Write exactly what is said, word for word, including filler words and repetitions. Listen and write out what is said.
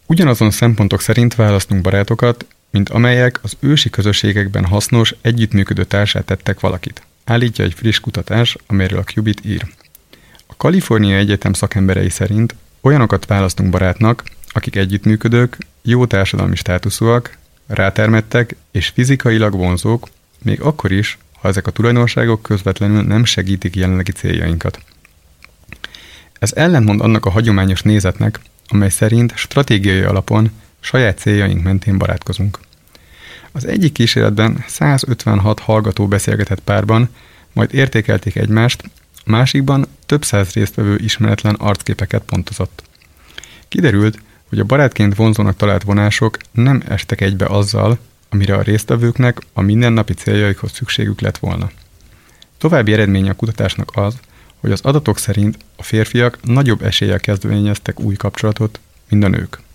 Ugyanazon szempontok szerint választunk barátokat, mint amelyek az ősi közösségekben hasznos, együttműködő társát tettek valakit, állítja egy friss kutatás, amelyről a Qubit ír. A Kaliforniai Egyetem szakemberei szerint olyanokat választunk barátnak, akik együttműködők, jó társadalmi státuszúak, rátermettek és fizikailag vonzók, még akkor is, ha ezek a tulajdonságok közvetlenül nem segítik jelenlegi céljainkat. Ez ellentmond annak a hagyományos nézetnek, amely szerint stratégiai alapon saját céljaink mentén barátkozunk. Az egyik kísérletben százötvenhat hallgató beszélgetett párban, majd értékelték egymást, a másikban több száz résztvevő ismeretlen arcképeket pontozott. Kiderült, hogy a barátként vonzónak talált vonások nem estek egybe azzal, amire a résztvevőknek a mindennapi céljaikhoz szükségük lett volna. További eredménye a kutatásnak az, hogy az adatok szerint a férfiak nagyobb eséllyel kezdeményeztek új kapcsolatot, mint a nők.